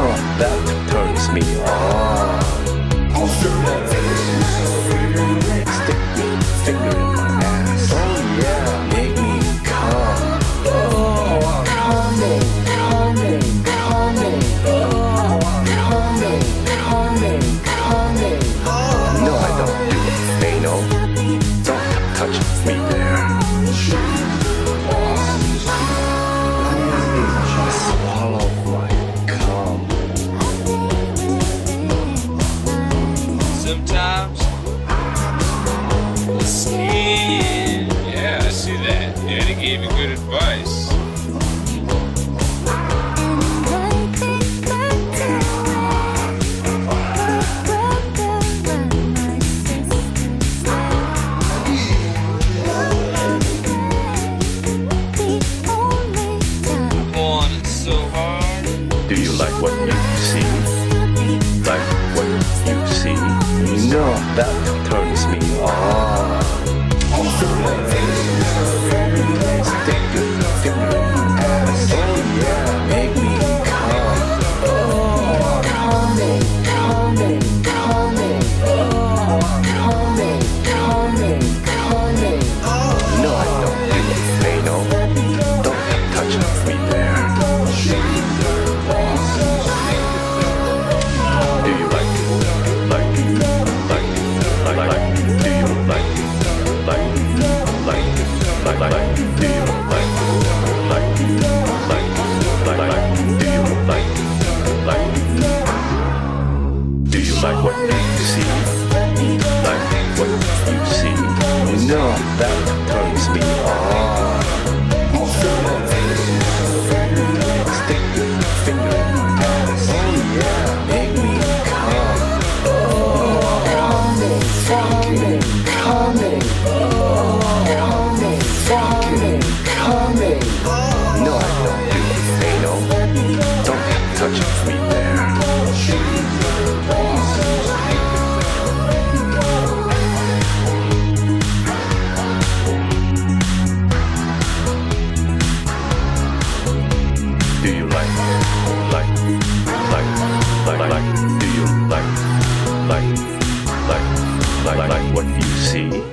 know that turns me on. Stick your finger in my ass. Oh yeah, make me come. Oh, coming. No, I don't do anal. Don't touch me there. Swallow my cum. Sometimes the skin. Yeah, I see that. Yeah, they gave you good advice. Do you like what you see? Like what you see? You know that turns me on. Stick your finger in my ass. Oh yeah, make me come. Oh, coming. No, I don't do anal. Don't touch me there. Do you like it? Like it? Like it? Like it? Do you like it? Like it? Like it? Like it? Do you like it? Like it? Like it? Like it? Do you like it? Like it? Do you like what you see? Like what you see? You know that turns me on. Stick your finger in my ass. Oh yeah, make me come. Oh, coming. No, I don't do anal. Don't touch me there. Do you like, do you like what you see?